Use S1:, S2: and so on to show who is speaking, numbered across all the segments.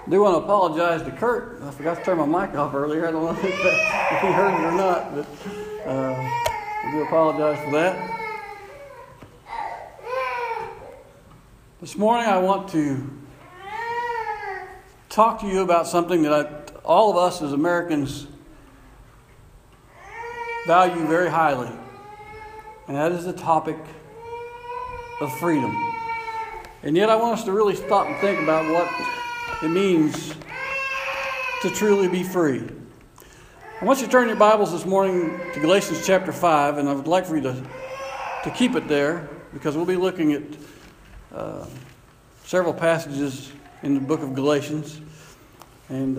S1: I do want to apologize to Kurt. I forgot to turn my mic off earlier. I don't know if he heard it or not, but I do apologize for that. This morning I want to talk to you about something that all of us as Americans value very highly, and that is the topic of freedom. And yet I want us to really stop and think about what it means to truly be free. I want you to turn your Bibles this morning to Galatians chapter 5, and I would like for you to keep it there, because we'll be looking at several passages in the book of Galatians, and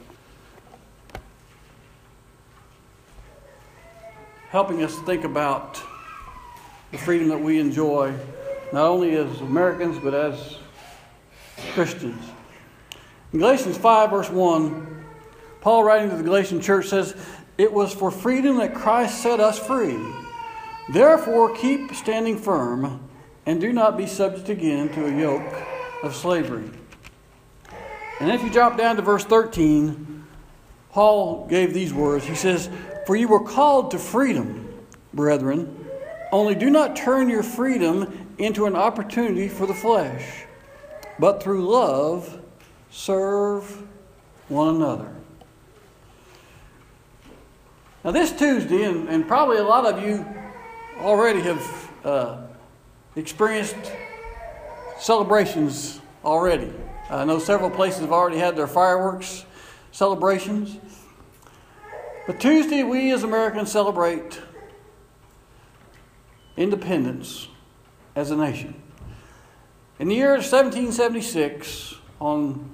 S1: helping us think about the freedom that we enjoy, not only as Americans, but as Christians. In Galatians 5, verse 1, Paul, writing to the Galatian church, says, "It was for freedom that Christ set us free. Therefore, keep standing firm, and do not be subject again to a yoke of slavery." And if you drop down to verse 13, Paul gave these words. He says, "For you were called to freedom, brethren, only do not turn your freedom into an opportunity for the flesh, but through love serve one another." Now this Tuesday, and probably a lot of you already have experienced celebrations already. I know several places have already had their fireworks celebrations. But Tuesday, we as Americans celebrate independence as a nation. In the year 1776, on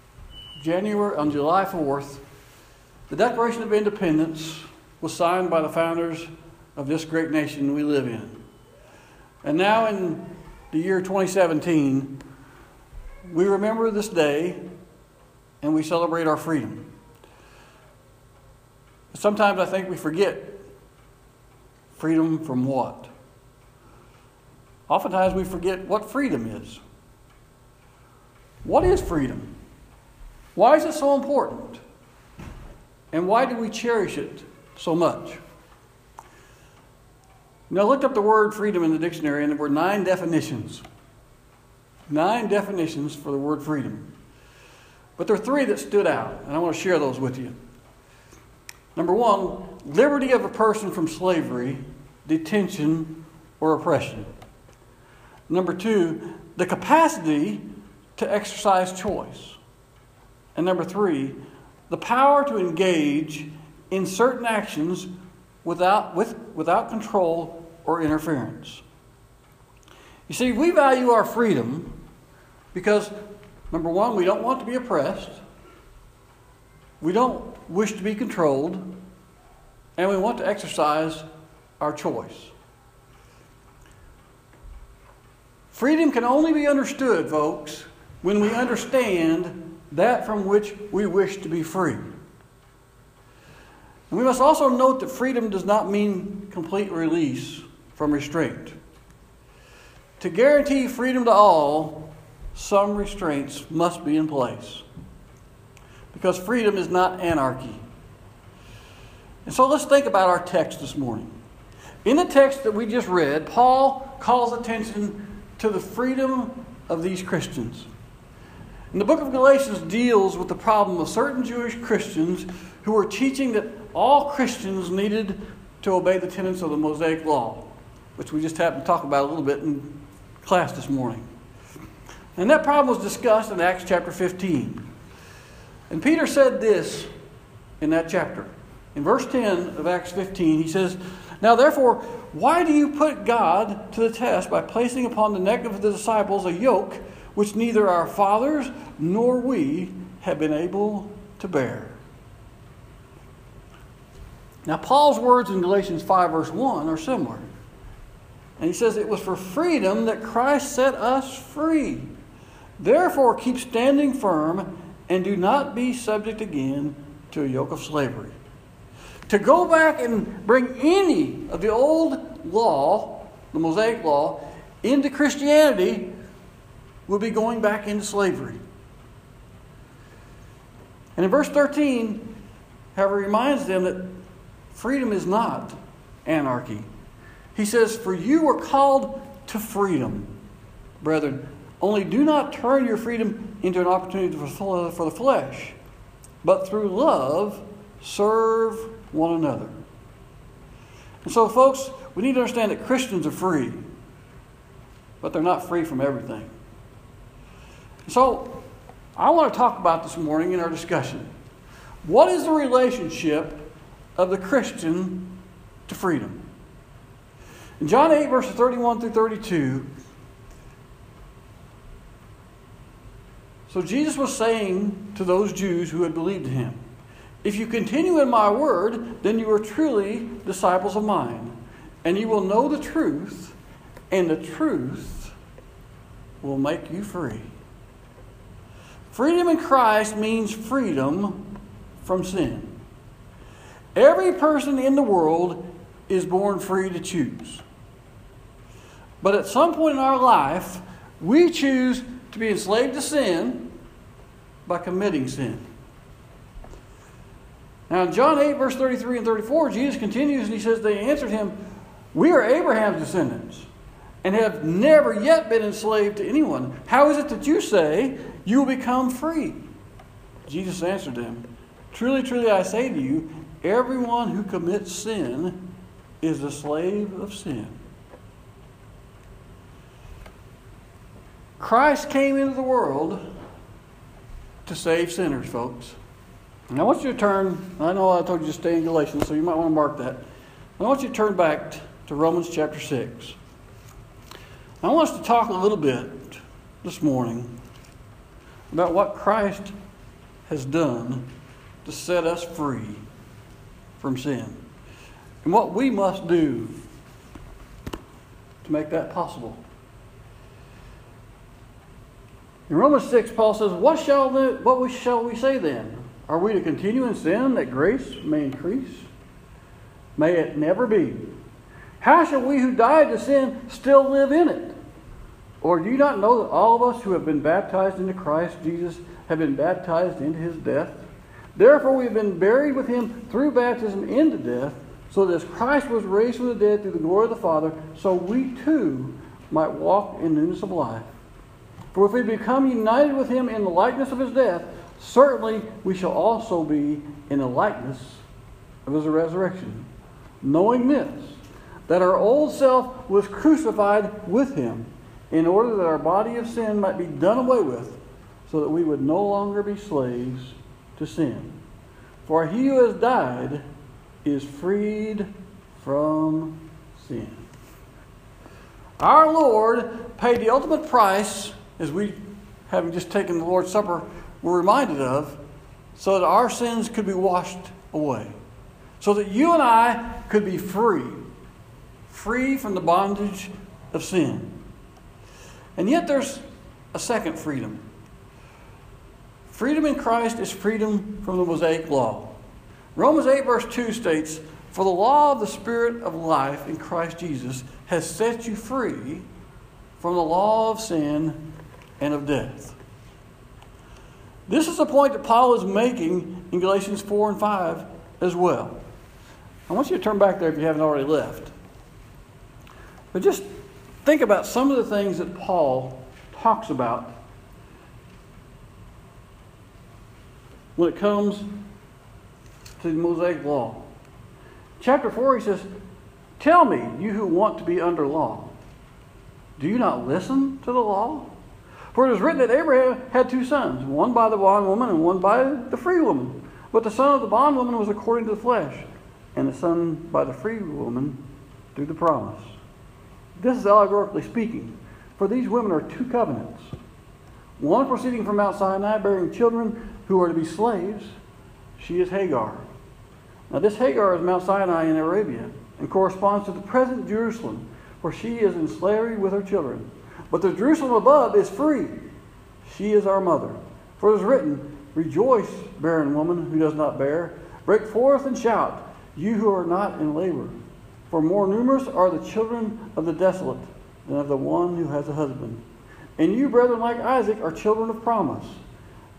S1: July 4th, the Declaration of Independence was signed by the founders of this great nation we live in. And now in the year 2017, we remember this day and we celebrate our freedom. Sometimes I think we forget freedom from what? Oftentimes we forget what freedom is. What is freedom? Why is it so important? And why do we cherish it so much? Now, I looked up the word freedom in the dictionary, and there were 9 definitions. 9 definitions for the word freedom. But there are 3 that stood out, and I want to share those with you. Number 1, liberty of a person from slavery, detention, or oppression. Number 2, the capacity to exercise choice. And number 3, the power to engage in certain actions without control or interference. You see, we value our freedom because, number 1, we don't want to be oppressed. We don't wish to be controlled. And we want to exercise our choice. Freedom can only be understood, folks, when we understand that from which we wish to be free. And we must also note that freedom does not mean complete release from restraint. To guarantee freedom to all, some restraints must be in place. Because freedom is not anarchy. And so let's think about our text this morning. In the text that we just read, Paul calls attention to the freedom of these Christians. And the book of Galatians deals with the problem of certain Jewish Christians who were teaching that all Christians needed to obey the tenets of the Mosaic Law, which we just happened to talk about a little bit in class this morning. And that problem was discussed in Acts chapter 15. And Peter said this in that chapter. In verse 10 of Acts 15, he says, "Now therefore, why do you put God to the test by placing upon the neck of the disciples a yoke which neither our fathers nor we have been able to bear?" Now, Paul's words in Galatians 5, verse 1 are similar. And he says, "It was for freedom that Christ set us free. Therefore, keep standing firm and do not be subject again to a yoke of slavery." To go back and bring any of the old law, the Mosaic Law, into Christianity would be going back into slavery. And in verse 13, however, he reminds them that freedom is not anarchy. He says, "For you were called to freedom, brethren. Only do not turn your freedom into an opportunity for the flesh, but through love serve one another." And so, folks, we need to understand that Christians are free, but they're not free from everything. So, I want to talk about this morning in our discussion. What is the relationship of the Christian to freedom? In John 8, verses 31 through 32, so Jesus was saying to those Jews who had believed in him, "If you continue in my word, then you are truly disciples of mine, and you will know the truth, and the truth will make you free." Freedom in Christ means freedom from sin. Every person in the world is born free to choose. But at some point in our life, we choose to be enslaved to sin by committing sin. Now in John 8, verse 33 and 34, Jesus continues and he says, "They answered him, 'We are Abraham's descendants and have never yet been enslaved to anyone. How is it that you say you will become free?' Jesus answered them, 'Truly, truly, I say to you, everyone who commits sin is a slave of sin.'" Christ came into the world to save sinners, folks. And I want you to turn, I know I told you to stay in Galatians, so you might want to mark that. I want you to turn back to Romans chapter 6. I want us to talk a little bit this morning about what Christ has done to set us free from sin and what we must do to make that possible. In Romans 6, Paul says, what shall we say then? Are we to continue in sin that grace may increase? May it never be. How shall we who died to sin still live in it? Or do you not know that all of us who have been baptized into Christ Jesus have been baptized into his death? Therefore we have been buried with him through baptism into death, so that as Christ was raised from the dead through the glory of the Father, so we too might walk in newness of life. For if we become united with him in the likeness of his death, certainly we shall also be in the likeness of his resurrection. Knowing this, that our old self was crucified with him, in order that our body of sin might be done away with, so that we would no longer be slaves to sin. For he who has died is freed from sin. Our Lord paid the ultimate price, as we, having just taken the Lord's Supper, were reminded of, so that our sins could be washed away. So that you and I could be free from the bondage of sin. And yet there's a second freedom. Freedom in Christ is freedom from the Mosaic law. Romans 8 verse 2 states, "For the law of the Spirit of life in Christ Jesus has set you free from the law of sin and of death." This is the point that Paul is making in Galatians 4 and 5 as well. I want you to turn back there if you haven't already left. But just think about some of the things that Paul talks about when it comes to the Mosaic law. Chapter 4, he says, "Tell me, you who want to be under law, do you not listen to the law? For it is written that Abraham had two sons, one by the bondwoman and one by the free woman. But the son of the bondwoman was according to the flesh, and the son by the free woman through the promise." This is allegorically speaking, for these women are two covenants. One proceeding from Mount Sinai, bearing children who are to be slaves. She is Hagar. Now this Hagar is Mount Sinai in Arabia and corresponds to the present Jerusalem, for she is in slavery with her children. But the Jerusalem above is free. She is our mother. For it is written, "Rejoice, barren woman who does not bear. Break forth and shout, you who are not in labor. For more numerous are the children of the desolate than of the one who has a husband. And you, brethren, like Isaac, are children of promise.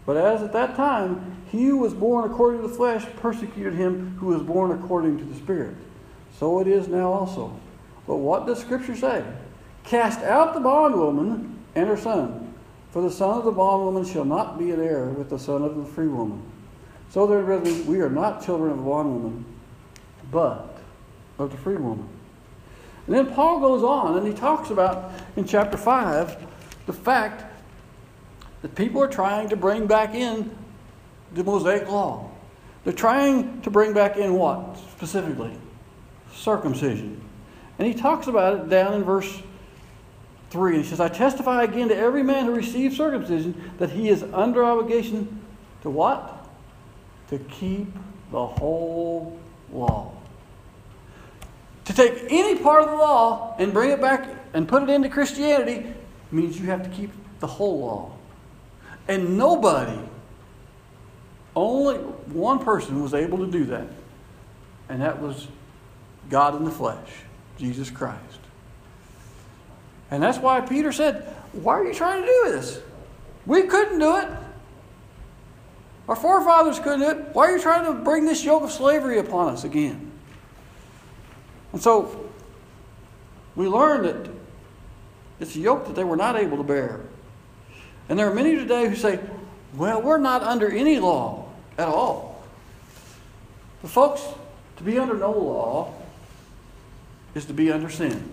S1: But as at that time, he who was born according to the flesh persecuted him who was born according to the Spirit. So it is now also. But what does Scripture say? Cast out the bondwoman and her son, for the son of the bondwoman shall not be an heir with the son of the free woman. So then, brethren, we are not children of the bondwoman, but of the free woman. And then Paul goes on and he talks about, in chapter 5, the fact that people are trying to bring back in the Mosaic law. They're trying to bring back in what, specifically? Circumcision. And he talks about it down in verse 3. He says, I testify again to every man who receives circumcision that he is under obligation to what? To keep the whole law. To take any part of the law and bring it back and put it into Christianity means you have to keep the whole law. And nobody, only one person was able to do that. And that was God in the flesh, Jesus Christ. And that's why Peter said, why are you trying to do this? We couldn't do it. Our forefathers couldn't do it. Why are you trying to bring this yoke of slavery upon us again? And so we learned that it's a yoke that they were not able to bear. And there are many today who say, well, we're not under any law at all. But folks, to be under no law is to be under sin.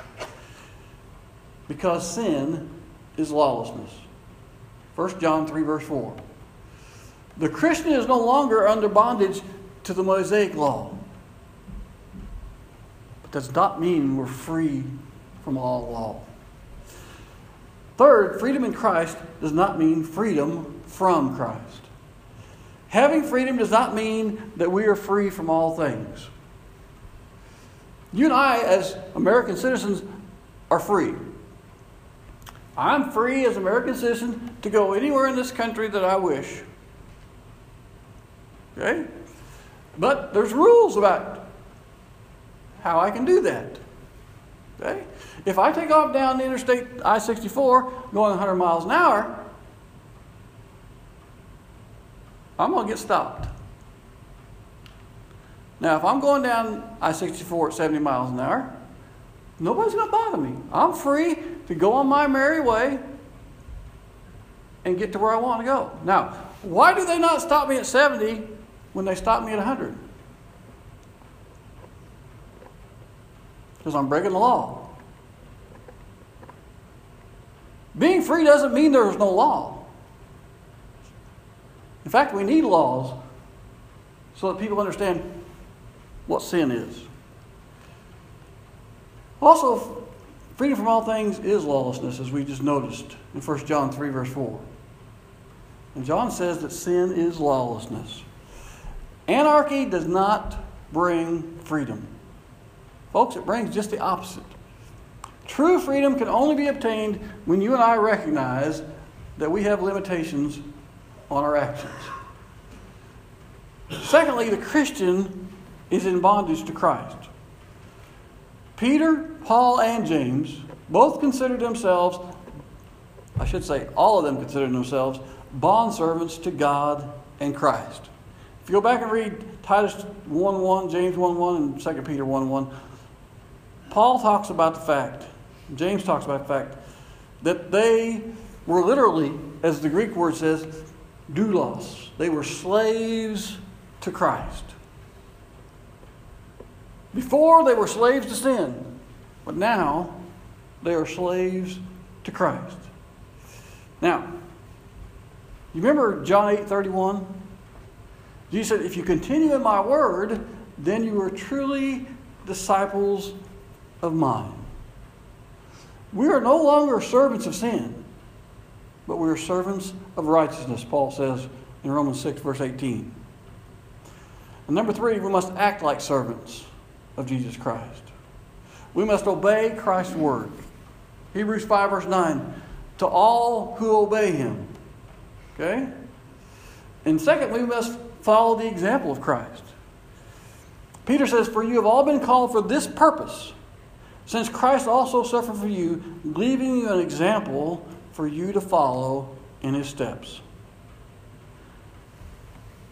S1: Because sin is lawlessness. 1 John 3 verse 4. The Christian is no longer under bondage to the Mosaic law. But does not mean we're free from all law. Third, freedom in Christ does not mean freedom from Christ. Having freedom does not mean that we are free from all things. You and I, as American citizens, are free. I'm free as an American citizen to go anywhere in this country that I wish. Okay? But there's rules about how I can do that. Okay? If I take off down the interstate I-64 going 100 miles an hour, I'm going to get stopped. Now, if I'm going down I-64 at 70 miles an hour, nobody's going to bother me. I'm free to go on my merry way and get to where I want to go. Now, why do they not stop me at 70 when they stop me at 100? Because I'm breaking the law. Being free doesn't mean there's no law. In fact, we need laws so that people understand what sin is. Also, freedom from all things is lawlessness, as we just noticed in 1 John 3, verse 4. And John says that sin is lawlessness. Anarchy does not bring freedom. Folks, it brings just the opposite. True freedom can only be obtained when you and I recognize that we have limitations on our actions. Secondly, the Christian is in bondage to Christ. Peter, Paul, and James both considered themselves, I should say all of them considered themselves, bondservants to God and Christ. If you go back and read Titus 1:1, James 1:1, and 2 Peter 1:1, Paul talks about the fact, James talks about the fact, that they were literally, as the Greek word says, doulos. They were slaves to Christ. Before, they were slaves to sin, but now they are slaves to Christ. Now, you remember John 8:31? Jesus said, if you continue in my word, then you are truly disciples of mine. We are no longer servants of sin, but we are servants of righteousness, Paul says in Romans 6, verse 18. And number 3, we must act like servants of Jesus Christ. We must obey Christ's word. Hebrews 5, verse 9, to all who obey him. Okay? And secondly, we must follow the example of Christ. Peter says, for you have all been called for this purpose, since Christ also suffered for you, leaving you an example for you to follow in his steps.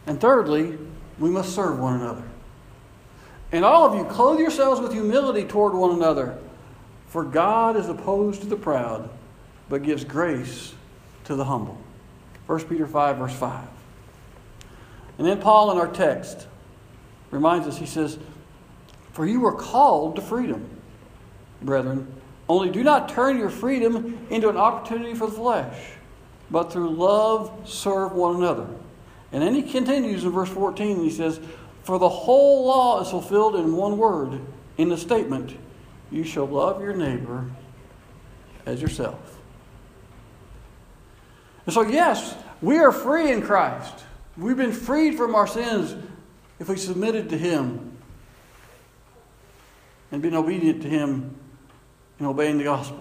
S1: And thirdly, we must serve one another. And all of you, clothe yourselves with humility toward one another, for God is opposed to the proud, but gives grace to the humble. 1 Peter 5, verse 5. And then Paul in our text reminds us, he says, "For you were called to freedom, brethren. Only do not turn your freedom into an opportunity for the flesh, but through love serve one another." And then he continues in verse 14, and he says, "For the whole law is fulfilled in one word, in the statement, you shall love your neighbor as yourself." And so yes, we are free in Christ. We've been freed from our sins if we submitted to Him and been obedient to Him in obeying the gospel.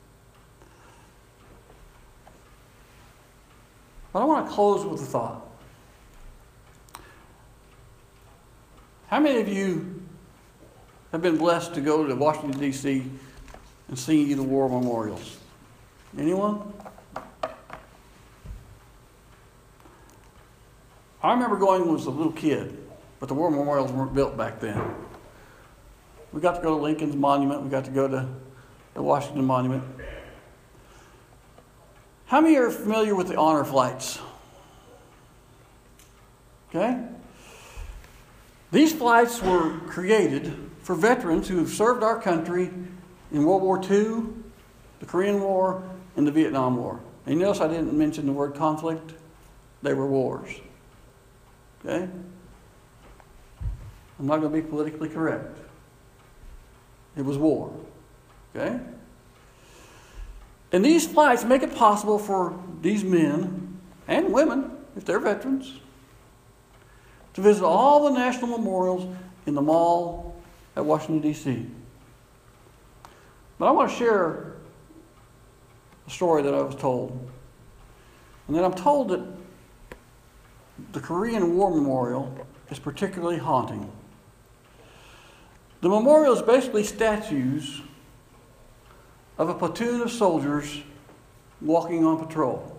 S1: But I want to close with a thought. How many of you have been blessed to go to Washington, D.C. and see the war memorials? Anyone? I remember going when I was a little kid, but the war memorials weren't built back then. We got to go to Lincoln's Monument. We got to go to the Washington Monument. How many are familiar with the honor flights? Okay? These flights were created for veterans who have served our country in World War II, the Korean War, and the Vietnam War. And you notice I didn't mention the word conflict. They were wars. Okay? I'm not going to be politically correct. It was war. Okay? And these flights make it possible for these men and women, if they're veterans, to visit all the national memorials in the mall at Washington, D.C. But I want to share a story that I was told. And then I'm told that the Korean War Memorial is particularly haunting. The memorial is basically statues of a platoon of soldiers walking on patrol.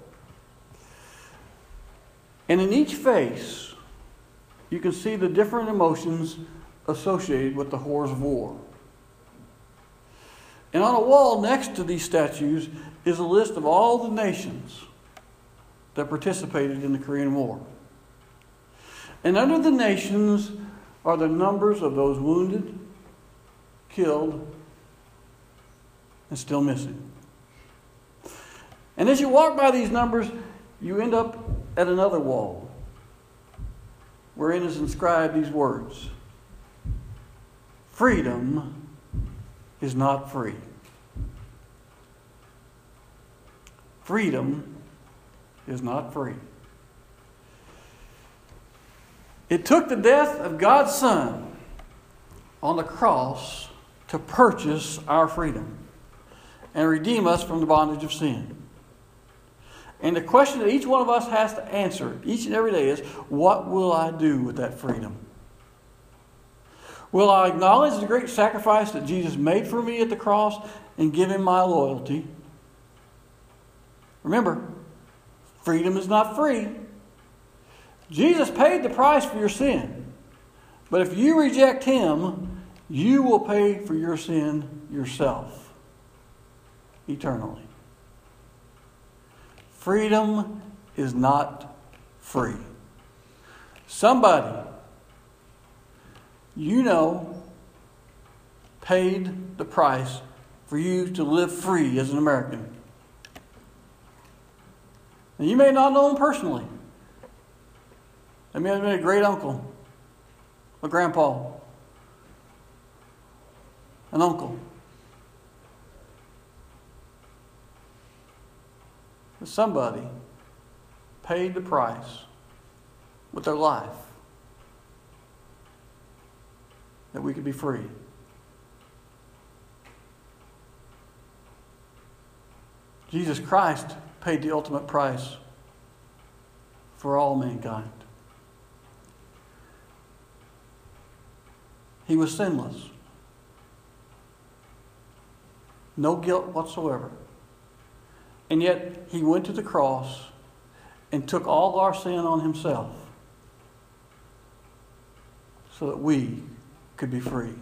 S1: And in each face, you can see the different emotions associated with the horrors of war. And on a wall next to these statues is a list of all the nations that participated in the Korean War. And under the nations are the numbers of those wounded, killed, and still missing. And as you walk by these numbers, you end up at another wall wherein is inscribed these words: freedom is not free. Freedom is not free. It took the death of God's Son on the cross to purchase our freedom and redeem us from the bondage of sin. And the question that each one of us has to answer each and every day is, what will I do with that freedom? Will I acknowledge the great sacrifice that Jesus made for me at the cross and give Him my loyalty? Remember, freedom is not free. Jesus paid the price for your sin. But if you reject Him, you will pay for your sin yourself eternally. Freedom is not free. Somebody you know paid the price for you to live free as an American. And you may not know him personally. They may have been a great uncle, a grandpa, an uncle. But somebody paid the price with their life that we could be free. Jesus Christ paid the ultimate price for all mankind. He was sinless. No guilt whatsoever. And yet He went to the cross and took all our sin on Himself so that we could be free.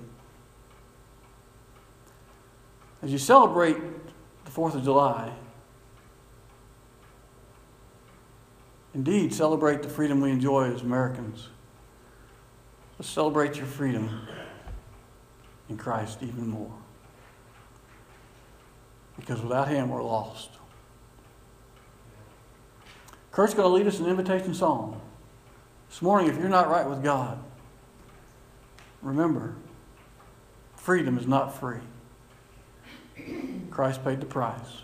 S1: As you celebrate the 4th of July, indeed celebrate the freedom we enjoy as Americans. Let's celebrate your freedom in Christ even more. Because without Him, we're lost. Kurt's going to lead us in an invitation song. This morning, if you're not right with God, remember, freedom is not free. Christ paid the price.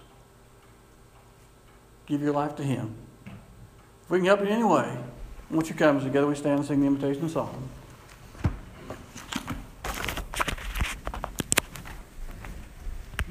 S1: Give your life to Him. If we can help you in any way, I want you to come as together we stand and sing the invitation song.